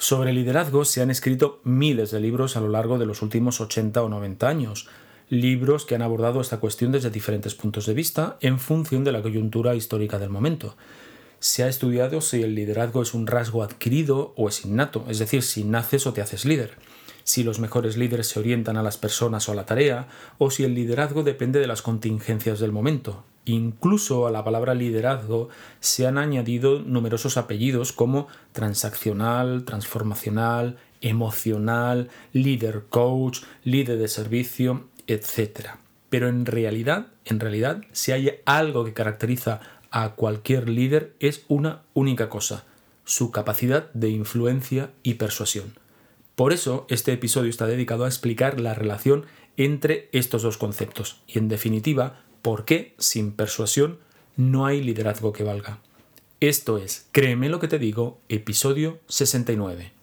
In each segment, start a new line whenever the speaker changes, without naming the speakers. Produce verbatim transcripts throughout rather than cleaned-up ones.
Sobre liderazgo se han escrito miles de libros a lo largo de los últimos ochenta o noventa años, libros que han abordado esta cuestión desde diferentes puntos de vista en función de la coyuntura histórica del momento. Se ha estudiado si el liderazgo es un rasgo adquirido o es innato, es decir, si naces o te haces líder, si los mejores líderes se orientan a las personas o a la tarea, o si el liderazgo depende de las contingencias del momento. Incluso a la palabra liderazgo se han añadido numerosos apellidos como transaccional, transformacional, emocional, líder coach, líder de servicio, etcétera. Pero en realidad, en realidad, si hay algo que caracteriza a cualquier líder es una única cosa: su capacidad de influencia y persuasión. Por eso, este episodio está dedicado a explicar la relación entre estos dos conceptos y, en definitiva, por qué sin persuasión no hay liderazgo que valga. Esto es Créeme lo que te digo, episodio sesenta y nueve.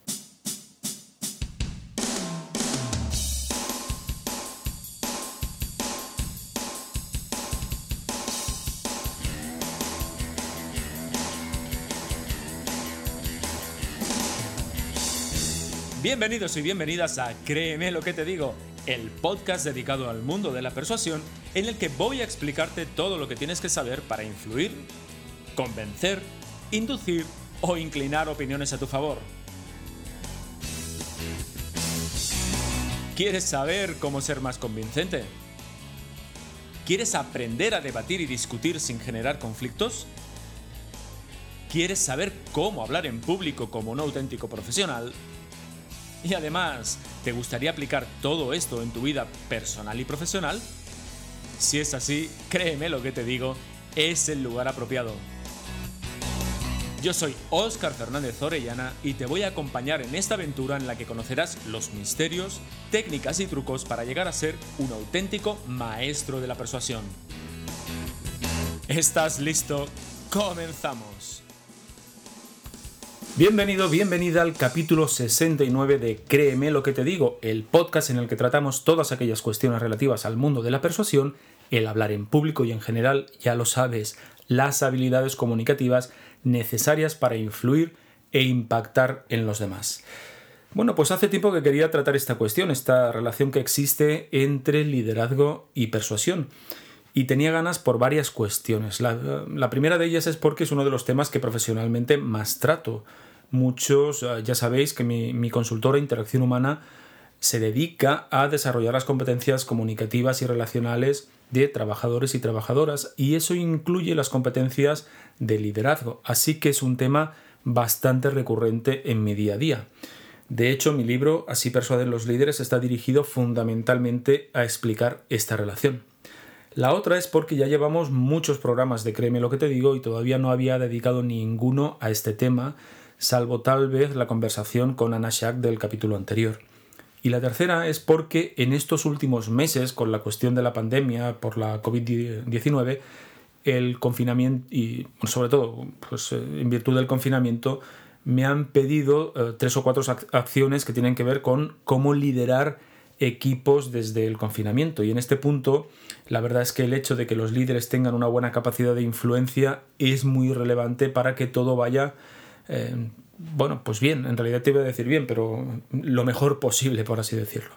Bienvenidos y bienvenidas a Créeme lo que te digo, el podcast dedicado al mundo de la persuasión en el que voy a explicarte todo lo que tienes que saber para influir, convencer, inducir o inclinar opiniones a tu favor. ¿Quieres saber cómo ser más convincente? ¿Quieres aprender a debatir y discutir sin generar conflictos? ¿Quieres saber cómo hablar en público como un auténtico profesional? Y además, ¿te gustaría aplicar todo esto en tu vida personal y profesional? Si es así, créeme lo que te digo, es el lugar apropiado. Yo soy Óscar Fernández Orellana y te voy a acompañar en esta aventura en la que conocerás los misterios, técnicas y trucos para llegar a ser un auténtico maestro de la persuasión. ¿Estás listo? ¡Comenzamos! Bienvenido, bienvenida al capítulo sesenta y nueve de Créeme lo que te digo, el podcast en el que tratamos todas aquellas cuestiones relativas al mundo de la persuasión, el hablar en público y en general, ya lo sabes, las habilidades comunicativas necesarias para influir e impactar en los demás. Bueno, pues hace tiempo que quería tratar esta cuestión, esta relación que existe entre liderazgo y persuasión. Y tenía ganas por varias cuestiones. La, la primera de ellas es porque es uno de los temas que profesionalmente más trato. Muchos, ya sabéis que mi, mi consultora Interacción Humana se dedica a desarrollar las competencias comunicativas y relacionales de trabajadores y trabajadoras, y eso incluye las competencias de liderazgo. Así que es un tema bastante recurrente en mi día a día. De hecho, mi libro Así persuaden los líderes está dirigido fundamentalmente a explicar esta relación. La otra es porque ya llevamos muchos programas de Créeme lo que te digo y todavía no había dedicado ninguno a este tema, salvo tal vez la conversación con Anna Shack del capítulo anterior. Y la tercera es porque en estos últimos meses, con la cuestión de la pandemia por la covid diecinueve, el confinamiento y sobre todo pues, en virtud del confinamiento, me han pedido eh, tres o cuatro acciones que tienen que ver con cómo liderar equipos desde el confinamiento. Y en este punto, la verdad es que el hecho de que los líderes tengan una buena capacidad de influencia es muy relevante para que todo vaya, eh, bueno, pues bien, en realidad te iba a decir bien, pero lo mejor posible, por así decirlo.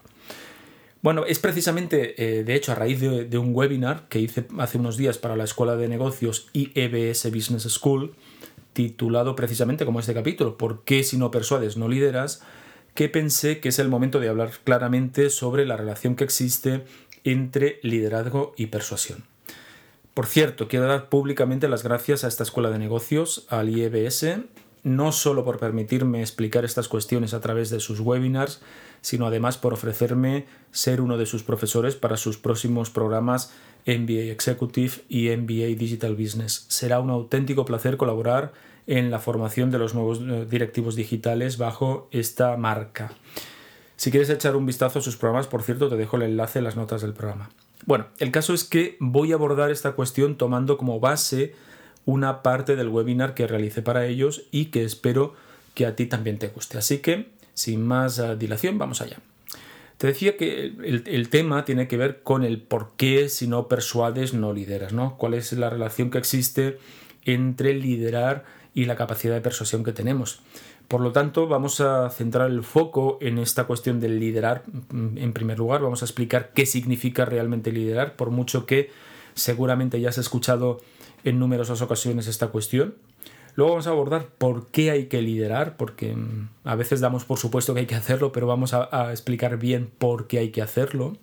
Bueno, es precisamente, eh, de hecho, a raíz de, de un webinar que hice hace unos días para la Escuela de Negocios I E B S Business School, titulado precisamente como este capítulo, ¿por qué si no persuades no lideras?, que pensé que es el momento de hablar claramente sobre la relación que existe entre liderazgo y persuasión. Por cierto, quiero dar públicamente las gracias a esta Escuela de Negocios, al I E B S, no solo por permitirme explicar estas cuestiones a través de sus webinars, sino además por ofrecerme ser uno de sus profesores para sus próximos programas M B A Executive y M B A Digital Business. Será un auténtico placer colaborar en la formación de los nuevos directivos digitales bajo esta marca. Si quieres echar un vistazo a sus programas, por cierto, te dejo el enlace en las notas del programa. Bueno, el caso es que voy a abordar esta cuestión tomando como base una parte del webinar que realicé para ellos y que espero que a ti también te guste. Así que, sin más dilación, vamos allá. Te decía que el, el tema tiene que ver con el por qué si no persuades no lideras, ¿no? ¿Cuál es la relación que existe entre liderar y la capacidad de persuasión que tenemos? Por lo tanto, vamos a centrar el foco en esta cuestión del liderar. En primer lugar, vamos a explicar qué significa realmente liderar, por mucho que seguramente ya has escuchado en numerosas ocasiones esta cuestión. Luego vamos a abordar por qué hay que liderar, porque a veces damos por supuesto que hay que hacerlo, pero vamos a, a explicar bien por qué hay que hacerlo.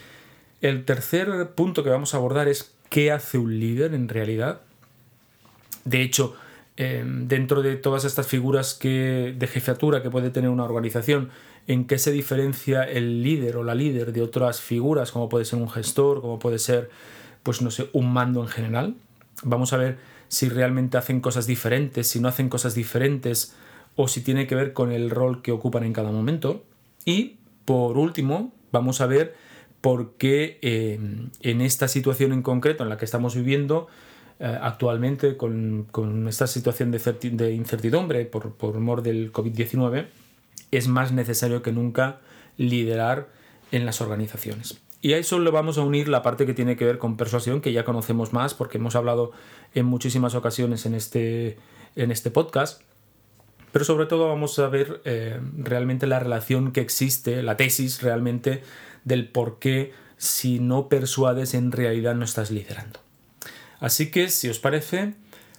El tercer punto que vamos a abordar es qué hace un líder en realidad. De hecho, eh, dentro de todas estas figuras que, de jefatura que puede tener una organización, en qué se diferencia el líder o la líder de otras figuras, como puede ser un gestor, como puede ser, pues no sé, un mando en general. Vamos a ver si realmente hacen cosas diferentes, si no hacen cosas diferentes, o si tiene que ver con el rol que ocupan en cada momento. Y, por último, vamos a ver por qué eh, en esta situación en concreto en la que estamos viviendo eh, actualmente, con, con esta situación de, certi- de incertidumbre por, por mor del covid diecinueve, es más necesario que nunca liderar en las organizaciones. Y a eso le vamos a unir la parte que tiene que ver con persuasión, que ya conocemos más porque hemos hablado en muchísimas ocasiones en este, en este podcast. Pero sobre todo vamos a ver eh, realmente la relación que existe, la tesis realmente del por qué si no persuades en realidad no estás liderando. Así que, si os parece,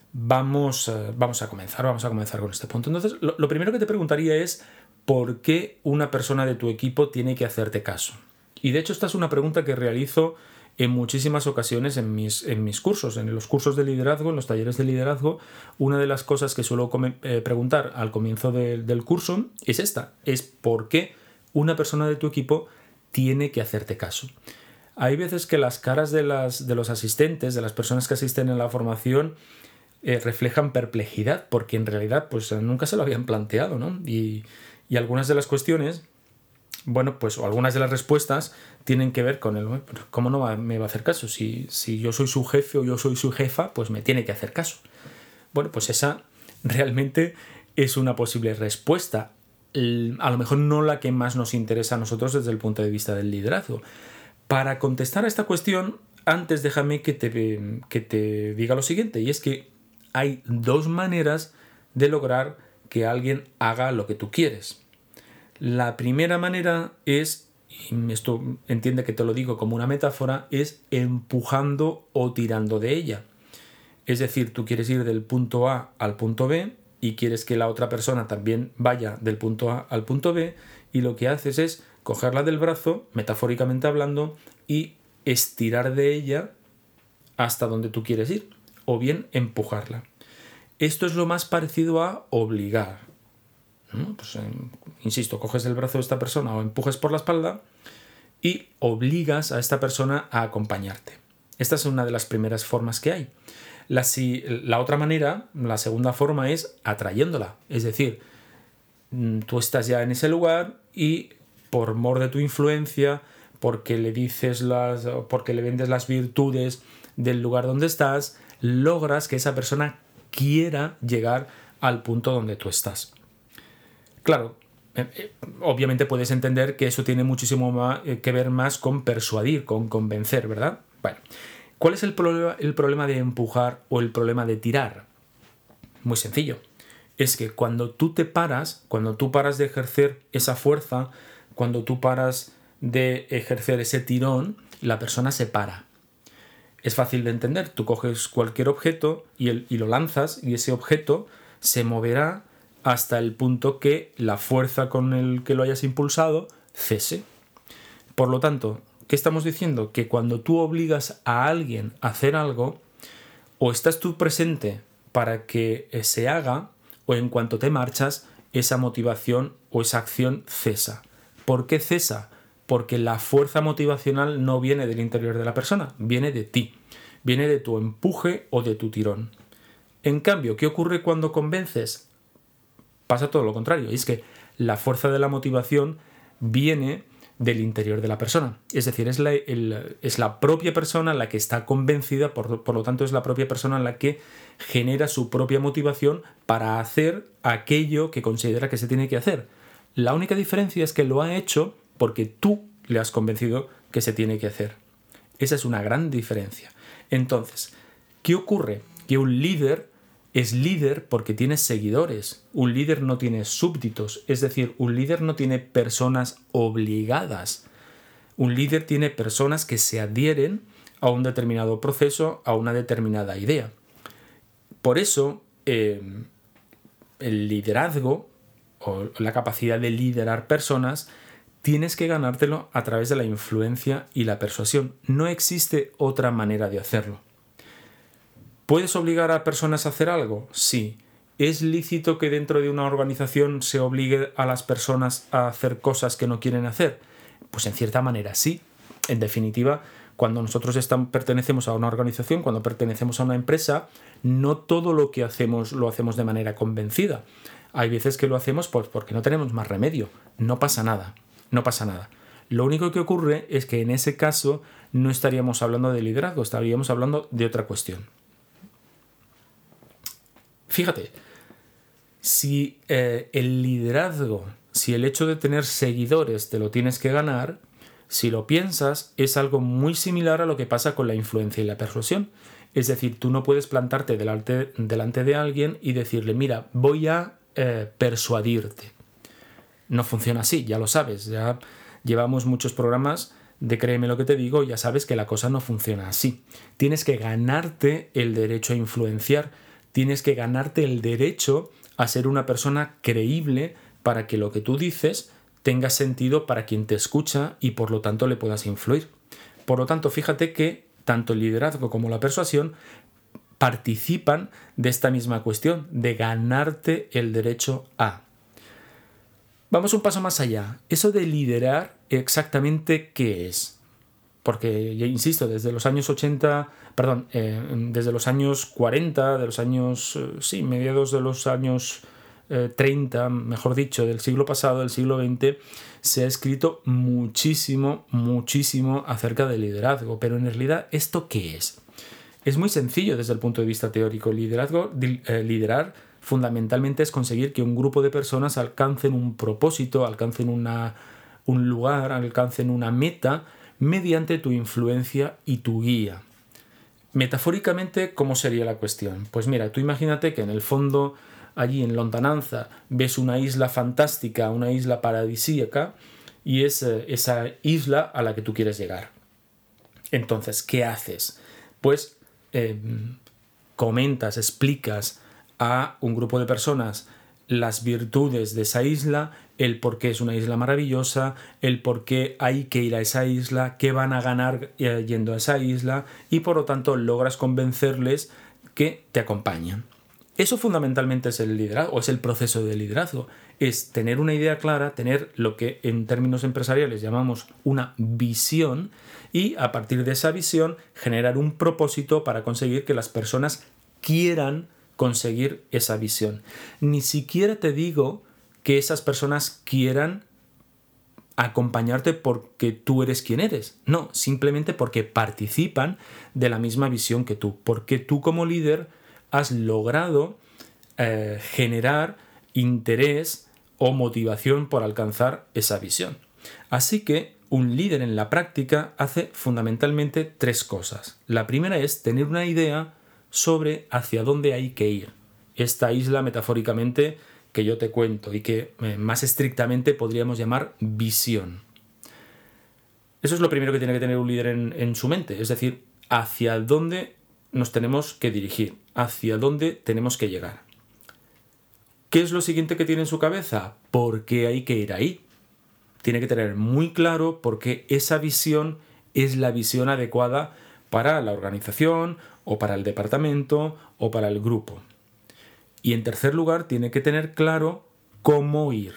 vamos, uh, vamos a comenzar, vamos a comenzar con este punto. Entonces, lo, lo primero que te preguntaría es ¿por qué una persona de tu equipo tiene que hacerte caso? Y de hecho esta es una pregunta que realizo en muchísimas ocasiones en mis, en mis cursos, en los cursos de liderazgo, en los talleres de liderazgo. Una de las cosas que suelo come, eh, preguntar al comienzo de, del curso es esta, es ¿por qué una persona de tu equipo tiene que hacerte caso? Hay veces que las caras de, las, de los asistentes, de las personas que asisten a la formación, eh, reflejan perplejidad, porque en realidad pues nunca se lo habían planteado, ¿no? Y, y algunas de las cuestiones, bueno, pues o algunas de las respuestas tienen que ver con el ¿cómo no va, me va a hacer caso? Si, si yo soy su jefe o yo soy su jefa, pues me tiene que hacer caso. Bueno, pues esa realmente es una posible respuesta. A lo mejor no la que más nos interesa a nosotros desde el punto de vista del liderazgo. Para contestar a esta cuestión, antes déjame que te, que te diga lo siguiente, y es que hay dos maneras de lograr que alguien haga lo que tú quieres. La primera manera es, y esto entiende que te lo digo como una metáfora, es empujando o tirando de ella. Es decir, tú quieres ir del punto A al punto B y quieres que la otra persona también vaya del punto A al punto B, y lo que haces es cogerla del brazo, metafóricamente hablando, y estirar de ella hasta donde tú quieres ir, o bien empujarla. Esto es lo más parecido a obligar, ¿no? Pues, eh, insisto, coges el brazo de esta persona o empujas por la espalda y obligas a esta persona a acompañarte. Esta es una de las primeras formas que hay. La, si, la otra manera, la segunda forma, es atrayéndola. Es decir, tú estás ya en ese lugar y por mor de tu influencia, porque le dices las, porque le vendes las virtudes del lugar donde estás, logras que esa persona quiera llegar al punto donde tú estás. Claro, eh, eh, obviamente puedes entender que eso tiene muchísimo más, eh, que ver más con persuadir, con convencer, ¿verdad? Bueno, ¿cuál es el problema, el problema de empujar o el problema de tirar? Muy sencillo. Es que cuando tú te paras, cuando tú paras de ejercer esa fuerza, cuando tú paras de ejercer ese tirón, la persona se para. Es fácil de entender. Tú coges cualquier objeto y, el, y lo lanzas, y ese objeto se moverá hasta el punto que la fuerza con el que lo hayas impulsado cese. Por lo tanto, ¿qué estamos diciendo? Que cuando tú obligas a alguien a hacer algo, o estás tú presente para que se haga, o en cuanto te marchas, esa motivación o esa acción cesa. ¿Por qué cesa? Porque la fuerza motivacional no viene del interior de la persona, viene de ti, viene de tu empuje o de tu tirón. En cambio, ¿qué ocurre cuando convences? Pasa todo lo contrario, es que la fuerza de la motivación viene del interior de la persona. Es decir, es la, el, es la propia persona la que está convencida, por, por lo tanto es la propia persona la que genera su propia motivación para hacer aquello que considera que se tiene que hacer. La única diferencia es que lo ha hecho porque tú le has convencido que se tiene que hacer. Esa es una gran diferencia. Entonces, ¿qué ocurre? Que un líder Es líder porque tiene seguidores. Un líder no tiene súbditos, es decir, un líder no tiene personas obligadas. Un líder tiene personas que se adhieren a un determinado proceso, a una determinada idea. Por eso, eh, el liderazgo o la capacidad de liderar personas tienes que ganártelo a través de la influencia y la persuasión. No existe otra manera de hacerlo. ¿Puedes obligar a personas a hacer algo? Sí. ¿Es lícito que dentro de una organización se obligue a las personas a hacer cosas que no quieren hacer? Pues en cierta manera sí. En definitiva, cuando nosotros estamos, pertenecemos a una organización, cuando pertenecemos a una empresa, no todo lo que hacemos lo hacemos de manera convencida. Hay veces que lo hacemos pues porque no tenemos más remedio. No pasa nada. No pasa nada. Lo único que ocurre es que en ese caso no estaríamos hablando de liderazgo, estaríamos hablando de otra cuestión. Fíjate, si eh, el liderazgo, si el hecho de tener seguidores te lo tienes que ganar, si lo piensas, es algo muy similar a lo que pasa con la influencia y la persuasión. Es decir, tú no puedes plantarte delante, delante de alguien y decirle, mira, voy a eh, persuadirte. No funciona así, ya lo sabes. Ya llevamos muchos programas de Créeme lo que te digo, ya sabes que la cosa no funciona así. Tienes que ganarte el derecho a influenciar. Tienes que ganarte el derecho a ser una persona creíble para que lo que tú dices tenga sentido para quien te escucha y por lo tanto le puedas influir. Por lo tanto, fíjate que tanto el liderazgo como la persuasión participan de esta misma cuestión, de ganarte el derecho a. Vamos un paso más allá. Eso de liderar, ¿exactamente qué es? Porque, ya insisto, desde los años ochenta, perdón, eh, desde los años cuarenta, de los años, eh, sí, mediados de los años eh, treinta, mejor dicho, del siglo pasado, del siglo veinte, se ha escrito muchísimo, muchísimo acerca del liderazgo. Pero en realidad, ¿esto qué es? Es muy sencillo desde el punto de vista teórico. Liderazgo, eh, liderar fundamentalmente es conseguir que un grupo de personas alcancen un propósito, alcancen una, un lugar, alcancen una meta mediante tu influencia y tu guía. Metafóricamente, ¿cómo sería la cuestión? Pues mira, tú imagínate que en el fondo, allí en lontananza, ves una isla fantástica, una isla paradisíaca, y es eh, esa isla a la que tú quieres llegar. Entonces, ¿qué haces? Pues eh, comentas, explicas a un grupo de personas las virtudes de esa isla, el por qué es una isla maravillosa, el por qué hay que ir a esa isla, qué van a ganar yendo a esa isla, y por lo tanto logras convencerles que te acompañan. Eso fundamentalmente es el liderazgo, o es el proceso de liderazgo. Es tener una idea clara, tener lo que en términos empresariales llamamos una visión, y a partir de esa visión generar un propósito para conseguir que las personas quieran conseguir esa visión. Ni siquiera te digo que esas personas quieran acompañarte porque tú eres quien eres. No, simplemente porque participan de la misma visión que tú. Porque tú como líder has logrado eh, generar interés o motivación por alcanzar esa visión. Así que un líder en la práctica hace fundamentalmente tres cosas. La primera es tener una idea sobre hacia dónde hay que ir. Esta isla, metafóricamente, que yo te cuento y que eh, más estrictamente podríamos llamar visión. Eso es lo primero que tiene que tener un líder en, en su mente, es decir, hacia dónde nos tenemos que dirigir, hacia dónde tenemos que llegar. ¿Qué es lo siguiente que tiene en su cabeza? ¿Por qué hay que ir ahí? Tiene que tener muy claro por qué esa visión es la visión adecuada para la organización o para el departamento o para el grupo. Y en tercer lugar, tiene que tener claro cómo ir.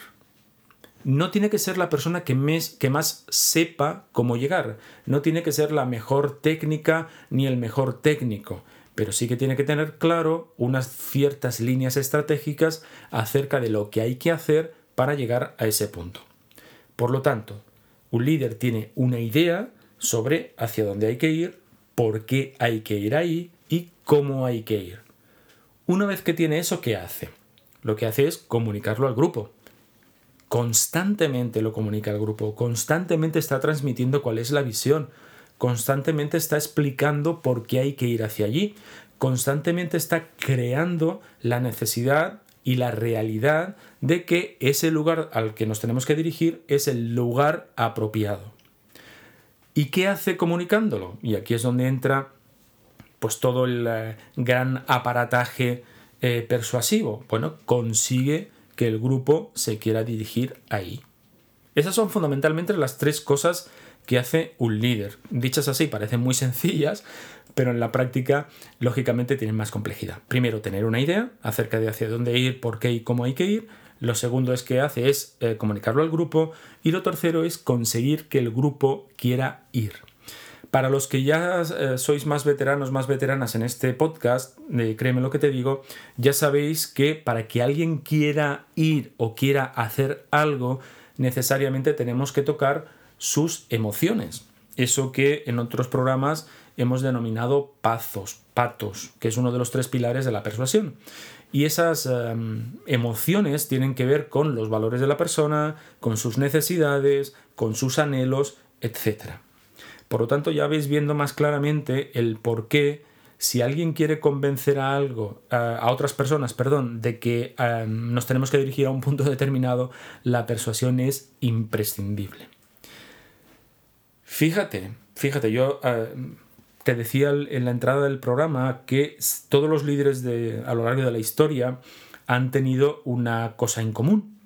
No tiene que ser la persona que, mes, que más sepa cómo llegar. No tiene que ser la mejor técnica ni el mejor técnico. Pero sí que tiene que tener claro unas ciertas líneas estratégicas acerca de lo que hay que hacer para llegar a ese punto. Por lo tanto, un líder tiene una idea sobre hacia dónde hay que ir, por qué hay que ir ahí y cómo hay que ir. Una vez que tiene eso, ¿qué hace? Lo que hace es comunicarlo al grupo. Constantemente lo comunica al grupo, constantemente está transmitiendo cuál es la visión, constantemente está explicando por qué hay que ir hacia allí, constantemente está creando la necesidad y la realidad de que ese lugar al que nos tenemos que dirigir es el lugar apropiado. ¿Y qué hace comunicándolo? Y aquí es donde entra pues todo el eh, gran aparataje eh, persuasivo. Bueno, consigue que el grupo se quiera dirigir ahí. Esas son fundamentalmente las tres cosas que hace un líder. Dichas así parecen muy sencillas, pero en la práctica lógicamente tienen más complejidad. Primero, tener una idea acerca de hacia dónde ir, por qué y cómo hay que ir. Lo segundo es que hace es eh, comunicarlo al grupo. Y lo tercero es conseguir que el grupo quiera ir. Para los que ya eh, sois más veteranos, más veteranas en este podcast, eh, créeme lo que te digo, ya sabéis que para que alguien quiera ir o quiera hacer algo, necesariamente tenemos que tocar sus emociones. Eso que en otros programas hemos denominado pazos, patos, que es uno de los tres pilares de la persuasión. Y esas eh, emociones tienen que ver con los valores de la persona, con sus necesidades, con sus anhelos, etcétera. Por lo tanto, ya vais viendo más claramente el por qué, si alguien quiere convencer a algo, a otras personas, perdón, de que eh, nos tenemos que dirigir a un punto determinado, la persuasión es imprescindible. Fíjate, fíjate, yo eh, te decía en la entrada del programa que todos los líderes de, a lo largo de la historia han tenido una cosa en común,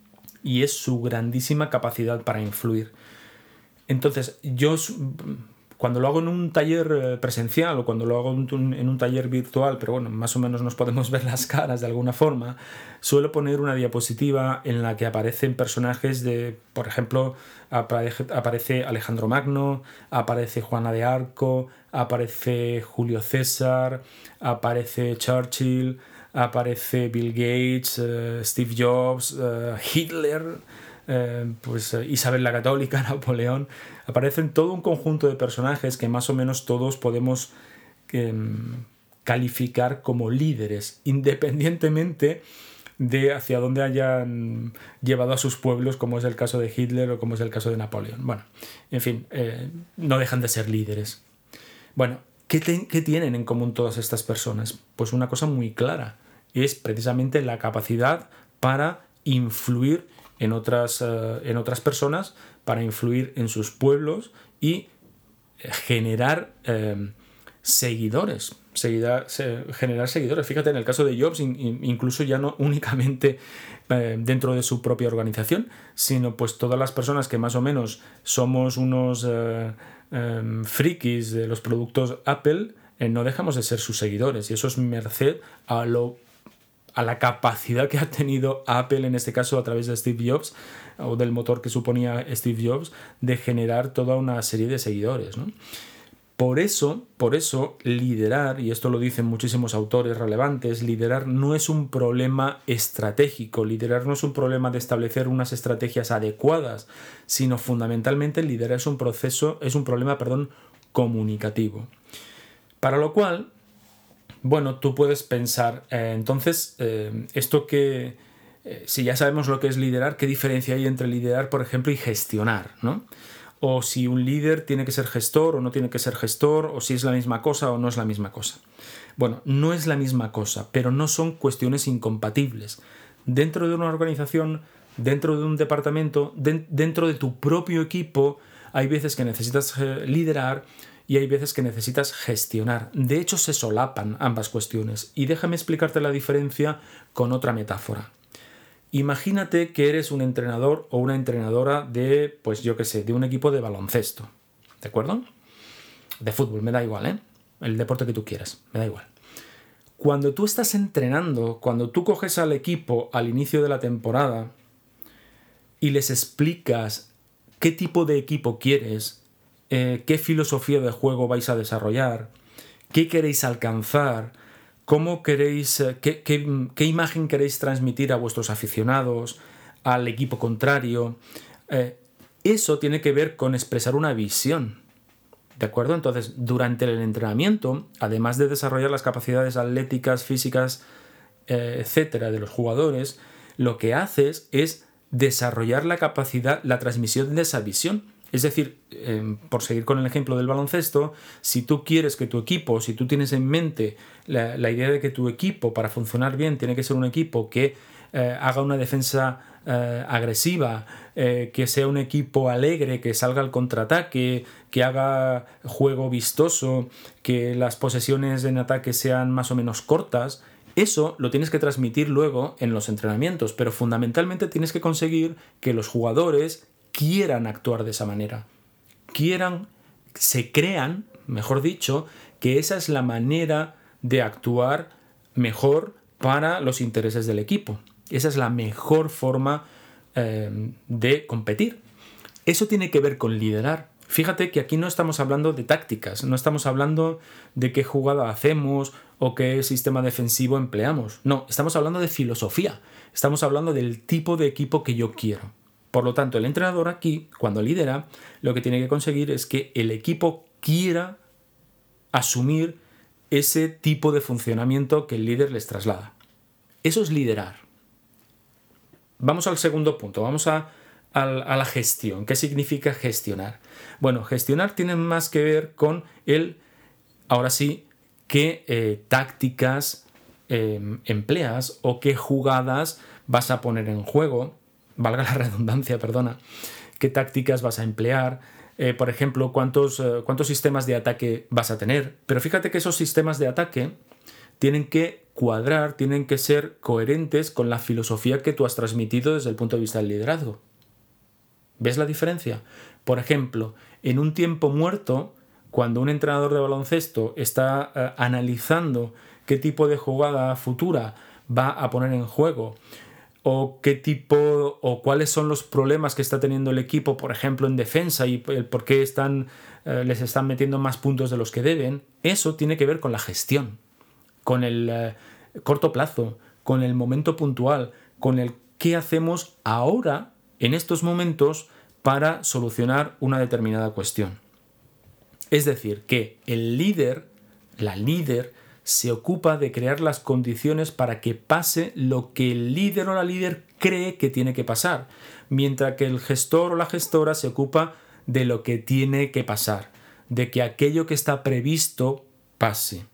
y es su grandísima capacidad para influir. Entonces, yo cuando lo hago en un taller presencial o cuando lo hago en un taller virtual, pero bueno, más o menos nos podemos ver las caras de alguna forma, suelo poner una diapositiva en la que aparecen personajes de, por ejemplo, aparece Alejandro Magno, aparece Juana de Arco, aparece Julio César, aparece Churchill, aparece Bill Gates, uh, Steve Jobs, uh, Hitler, uh, pues uh, Isabel la Católica, Napoleón. Aparecen todo un conjunto de personajes que más o menos todos podemos eh, calificar como líderes, independientemente de hacia dónde hayan llevado a sus pueblos, como es el caso de Hitler o como es el caso de Napoleón. Bueno, en fin, eh, no dejan de ser líderes. Bueno, ¿qué, te, ¿qué tienen en común todas estas personas? Pues una cosa muy clara, es precisamente la capacidad para influir en otras, uh, en otras personas, para influir en sus pueblos y generar eh, seguidores, seguida, se, generar seguidores. Fíjate, en el caso de Jobs, in, in, incluso ya no únicamente eh, dentro de su propia organización, sino pues todas las personas que más o menos somos unos eh, eh, frikis de los productos Apple, eh, no dejamos de ser sus seguidores, y eso es merced a lo a la capacidad que ha tenido Apple, en este caso a través de Steve Jobs, o del motor que suponía Steve Jobs, de generar toda una serie de seguidores, ¿no? Por eso, por eso, liderar, y esto lo dicen muchísimos autores relevantes, liderar no es un problema estratégico, liderar no es un problema de establecer unas estrategias adecuadas, sino fundamentalmente liderar es un proceso, es un problema, perdón, comunicativo. Para lo cual, bueno, tú puedes pensar, eh, entonces, eh, esto que, eh, si ya sabemos lo que es liderar, ¿qué diferencia hay entre liderar, por ejemplo, y gestionar, ¿no? O si un líder tiene que ser gestor o no tiene que ser gestor, o si es la misma cosa o no es la misma cosa. Bueno, no es la misma cosa, pero no son cuestiones incompatibles. Dentro de una organización, dentro de un departamento, de, dentro de tu propio equipo, hay veces que necesitas eh, liderar, y hay veces que necesitas gestionar. De hecho, se solapan ambas cuestiones. Y déjame explicarte la diferencia con otra metáfora. Imagínate que eres un entrenador o una entrenadora de, pues yo qué sé, de un equipo de baloncesto. ¿De acuerdo? De fútbol, me da igual, ¿eh? El deporte que tú quieras, me da igual. Cuando tú estás entrenando, cuando tú coges al equipo al inicio de la temporada y les explicas qué tipo de equipo quieres, Eh, qué filosofía de juego vais a desarrollar, qué queréis alcanzar, cómo queréis, eh, qué, qué, qué imagen queréis transmitir a vuestros aficionados, al equipo contrario. Eh, eso tiene que ver con expresar una visión, ¿de acuerdo? Entonces, durante el entrenamiento, además de desarrollar las capacidades atléticas, físicas, eh, etcétera, de los jugadores, lo que haces es desarrollar la capacidad, la transmisión de esa visión. Es decir, eh, por seguir con el ejemplo del baloncesto, si tú quieres que tu equipo, si tú tienes en mente la, la idea de que tu equipo, para funcionar bien, tiene que ser un equipo que eh, haga una defensa eh, agresiva, eh, que sea un equipo alegre, que salga al contraataque, que haga juego vistoso, que las posesiones en ataque sean más o menos cortas, eso lo tienes que transmitir luego en los entrenamientos, pero fundamentalmente tienes que conseguir que los jugadores quieran actuar de esa manera, quieran, se crean, mejor dicho, que esa es la manera de actuar mejor para los intereses del equipo. Esa es la mejor forma eh, de competir. Eso tiene que ver con liderar. Fíjate que aquí no estamos hablando de tácticas, no estamos hablando de qué jugada hacemos o qué sistema defensivo empleamos. No, estamos hablando de filosofía. Estamos hablando del tipo de equipo que yo quiero. Por lo tanto, el entrenador aquí, cuando lidera, lo que tiene que conseguir es que el equipo quiera asumir ese tipo de funcionamiento que el líder les traslada. Eso es liderar. Vamos al segundo punto, vamos a, a, a la gestión. ¿Qué significa gestionar? Bueno, gestionar tiene más que ver con el, ahora sí, qué eh, tácticas eh, empleas o qué jugadas vas a poner en juego, valga la redundancia, perdona, qué tácticas vas a emplear, eh, por ejemplo, cuántos, eh, cuántos sistemas de ataque vas a tener. Pero fíjate que esos sistemas de ataque tienen que cuadrar, tienen que ser coherentes con la filosofía que tú has transmitido desde el punto de vista del liderazgo. ¿Ves la diferencia? Por ejemplo, en un tiempo muerto, cuando un entrenador de baloncesto está eh, analizando qué tipo de jugada futura va a poner en juego, o qué tipo o cuáles son los problemas que está teniendo el equipo, por ejemplo, en defensa y el por qué están, eh, les están metiendo más puntos de los que deben, eso tiene que ver con la gestión, con el eh, corto plazo, con el momento puntual, con el qué hacemos ahora, en estos momentos, para solucionar una determinada cuestión. Es decir, que el líder, la líder, se ocupa de crear las condiciones para que pase lo que el líder o la líder cree que tiene que pasar, mientras que el gestor o la gestora se ocupa de lo que tiene que pasar, de que aquello que está previsto pase.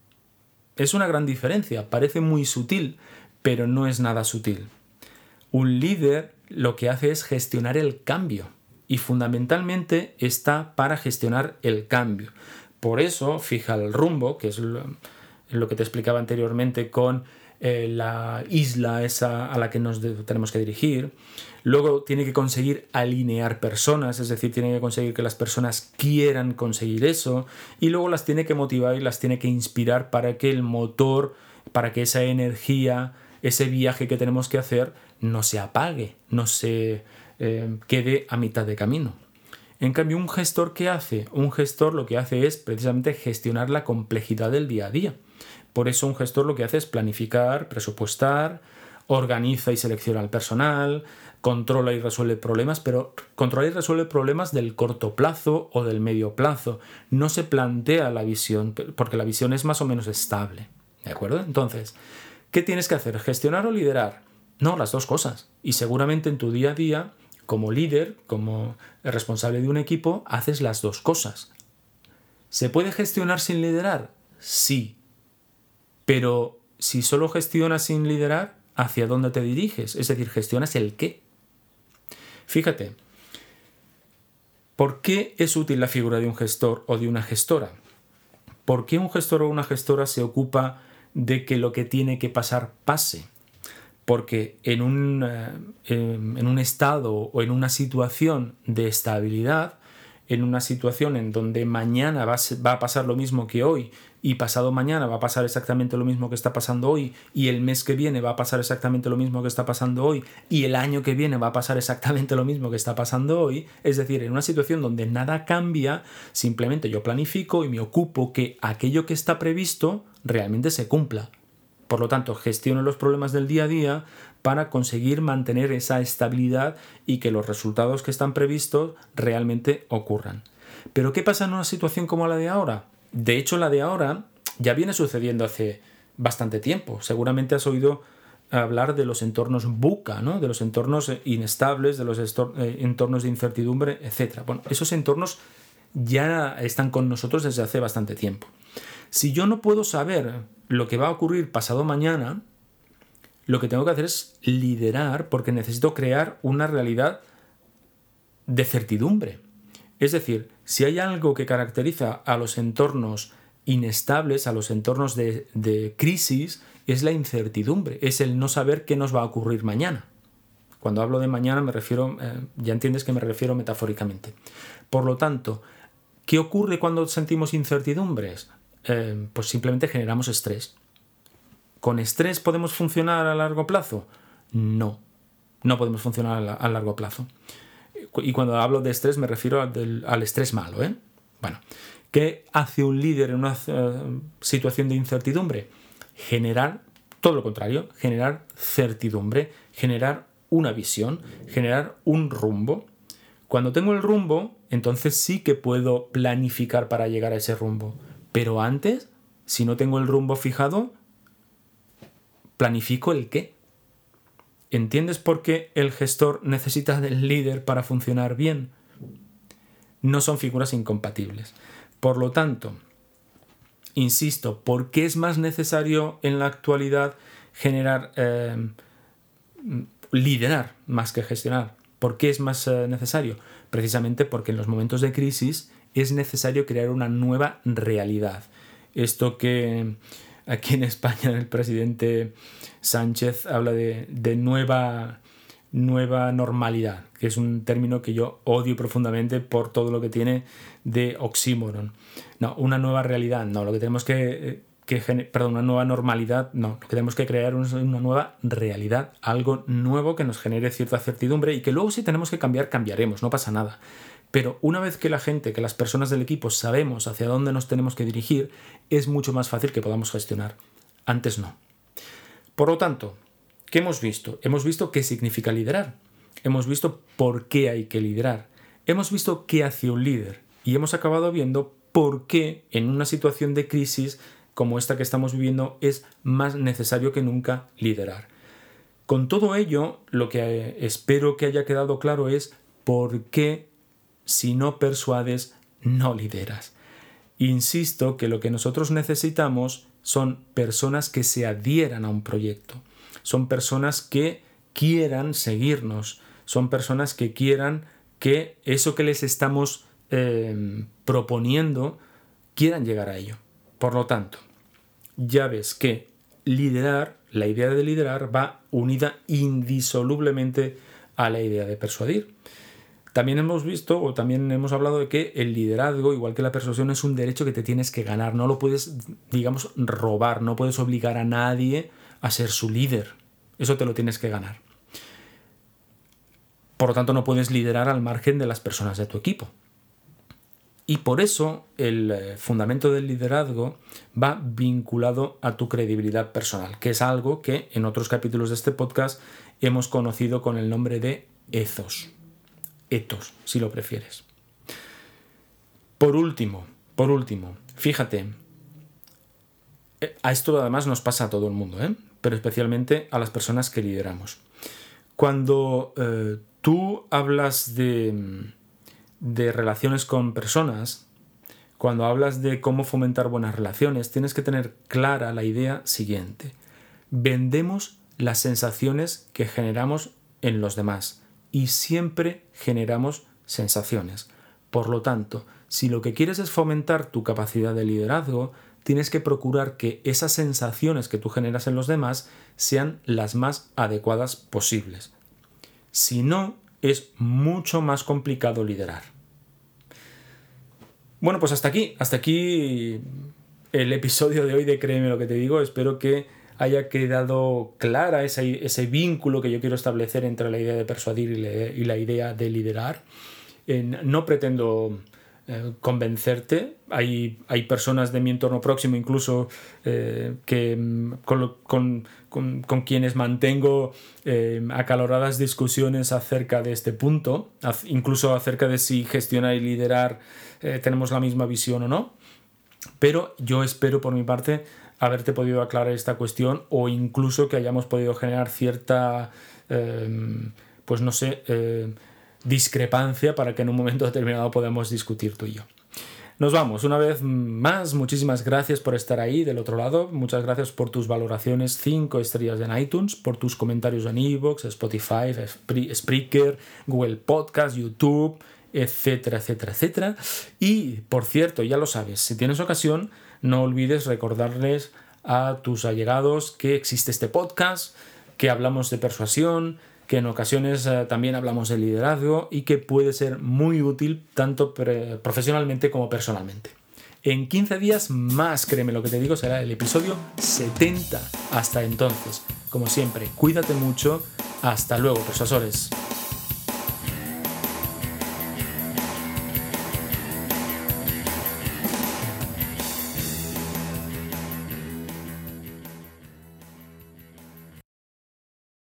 Es una gran diferencia, parece muy sutil, pero no es nada sutil. Un líder lo que hace es gestionar el cambio y fundamentalmente está para gestionar el cambio. Por eso fija el rumbo, que es lo, lo que te explicaba anteriormente con eh, la isla esa a la que nos de, tenemos que dirigir. Luego tiene que conseguir alinear personas, es decir, tiene que conseguir que las personas quieran conseguir eso y luego las tiene que motivar y las tiene que inspirar para que el motor, para que esa energía, ese viaje que tenemos que hacer no se apague, no se eh, quede a mitad de camino. En cambio, un gestor, ¿qué hace? Un gestor lo que hace es precisamente gestionar la complejidad del día a día. Por eso un gestor lo que hace es planificar, presupuestar, organiza y selecciona al personal, controla y resuelve problemas, pero controla y resuelve problemas del corto plazo o del medio plazo. No se plantea la visión, porque la visión es más o menos estable. ¿De acuerdo? Entonces, ¿qué tienes que hacer? ¿Gestionar o liderar? No, las dos cosas. Y seguramente en tu día a día, como líder, como responsable de un equipo, haces las dos cosas. ¿Se puede gestionar sin liderar? Sí. Pero si solo gestionas sin liderar, ¿hacia dónde te diriges? Es decir, gestionas el qué. Fíjate, ¿por qué es útil la figura de un gestor o de una gestora? ¿Por qué un gestor o una gestora se ocupa de que lo que tiene que pasar pase? Porque en un, eh, en un estado o en una situación de estabilidad, en una situación en donde mañana va a, ser, va a pasar lo mismo que hoy y pasado mañana va a pasar exactamente lo mismo que está pasando hoy y el mes que viene va a pasar exactamente lo mismo que está pasando hoy y el año que viene va a pasar exactamente lo mismo que está pasando hoy, es decir, en una situación donde nada cambia, simplemente yo planifico y me ocupo que aquello que está previsto realmente se cumpla. Por lo tanto, gestiono los problemas del día a día para conseguir mantener esa estabilidad y que los resultados que están previstos realmente ocurran. ¿Pero qué pasa en una situación como la de ahora? De hecho, la de ahora ya viene sucediendo hace bastante tiempo. Seguramente has oído hablar de los entornos VUCA, ¿no? De los entornos inestables, de los entornos de incertidumbre, etcétera. Bueno, esos entornos ya están con nosotros desde hace bastante tiempo. Si yo no puedo saber lo que va a ocurrir pasado mañana, lo que tengo que hacer es liderar, porque necesito crear una realidad de certidumbre. Es decir, si hay algo que caracteriza a los entornos inestables, a los entornos de, de crisis, es la incertidumbre, es el no saber qué nos va a ocurrir mañana. Cuando hablo de mañana me refiero, eh, ya entiendes que me refiero metafóricamente. Por lo tanto, ¿qué ocurre cuando sentimos incertidumbres? Eh, pues simplemente generamos estrés. ¿Con estrés podemos funcionar a largo plazo? No, no podemos funcionar a, a largo plazo. Y cuando hablo de estrés me refiero al, del, al estrés malo, ¿eh? Bueno, ¿qué hace un líder en una uh, situación de incertidumbre? Generar, todo lo contrario, generar certidumbre, generar una visión, generar un rumbo. Cuando tengo el rumbo, entonces sí que puedo planificar para llegar a ese rumbo. Pero antes, si no tengo el rumbo fijado, planifico el qué. ¿Entiendes por qué el gestor necesita del líder para funcionar bien? No son figuras incompatibles. Por lo tanto, insisto, ¿por qué es más necesario en la actualidad generar, eh, liderar más que gestionar? ¿Por qué es más eh, necesario? Precisamente porque en los momentos de crisis es necesario crear una nueva realidad. Esto que aquí en España el presidente Sánchez habla de, de nueva, nueva normalidad, que es un término que yo odio profundamente por todo lo que tiene de oxímoron. No, una nueva realidad, no, lo que tenemos que, que perdón, una nueva normalidad, no, lo que tenemos que crear es una nueva realidad, algo nuevo que nos genere cierta certidumbre y que luego si tenemos que cambiar, cambiaremos, no pasa nada. Pero una vez que la gente, que las personas del equipo sabemos hacia dónde nos tenemos que dirigir, es mucho más fácil que podamos gestionar. Antes no. Por lo tanto, ¿qué hemos visto? Hemos visto qué significa liderar. Hemos visto por qué hay que liderar. Hemos visto qué hace un líder. Y hemos acabado viendo por qué en una situación de crisis como esta que estamos viviendo es más necesario que nunca liderar. Con todo ello, lo que espero que haya quedado claro es por qué si no persuades, no lideras. Insisto que lo que nosotros necesitamos son personas que se adhieran a un proyecto. Son personas que quieran seguirnos. Son personas que quieran que eso que les estamos eh, proponiendo quieran llegar a ello. Por lo tanto, ya ves que liderar, la idea de liderar va unida indisolublemente a la idea de persuadir. También hemos visto o también hemos hablado de que el liderazgo, igual que la persuasión, es un derecho que te tienes que ganar. No lo puedes, digamos, robar. No puedes obligar a nadie a ser su líder. Eso te lo tienes que ganar. Por lo tanto, no puedes liderar al margen de las personas de tu equipo. Y por eso el fundamento del liderazgo va vinculado a tu credibilidad personal, que es algo que en otros capítulos de este podcast hemos conocido con el nombre de ethos. Ethos, si lo prefieres. Por último, por último, fíjate, a esto además nos pasa a todo el mundo, ¿eh? Pero especialmente a las personas que lideramos. Cuando eh, tú hablas de, de relaciones con personas, cuando hablas de cómo fomentar buenas relaciones, tienes que tener clara la idea siguiente. Vendemos las sensaciones que generamos en los demás. Y siempre generamos sensaciones. Por lo tanto, si lo que quieres es fomentar tu capacidad de liderazgo, tienes que procurar que esas sensaciones que tú generas en los demás sean las más adecuadas posibles. Si no, es mucho más complicado liderar. Bueno, pues hasta aquí. Hasta aquí el episodio de hoy de Créeme lo que te digo. Espero que haya quedado clara ese, ese vínculo que yo quiero establecer entre la idea de persuadir y, le, y la idea de liderar. Eh, no pretendo eh, convencerte. Hay, hay personas de mi entorno próximo incluso eh, que, con, con, con, con quienes mantengo eh, acaloradas discusiones acerca de este punto, incluso acerca de si gestionar y liderar eh, tenemos la misma visión o no. Pero yo espero por mi parte haberte podido aclarar esta cuestión o incluso que hayamos podido generar cierta, eh, pues no sé, eh, discrepancia para que en un momento determinado podamos discutir tú y yo. Nos vamos. Una vez más, muchísimas gracias por estar ahí del otro lado. Muchas gracias por tus valoraciones cinco estrellas en iTunes, por tus comentarios en iVoox, Spotify, Spreaker, Google Podcast, YouTube, etcétera, etcétera, etcétera. Y, por cierto, ya lo sabes, si tienes ocasión, no olvides recordarles a tus allegados que existe este podcast, que hablamos de persuasión, que en ocasiones eh, también hablamos de liderazgo y que puede ser muy útil tanto pre- profesionalmente como personalmente. En quince días más, créeme lo que te digo, será el episodio setenta. Hasta entonces, como siempre, cuídate mucho. Hasta luego, persuasores.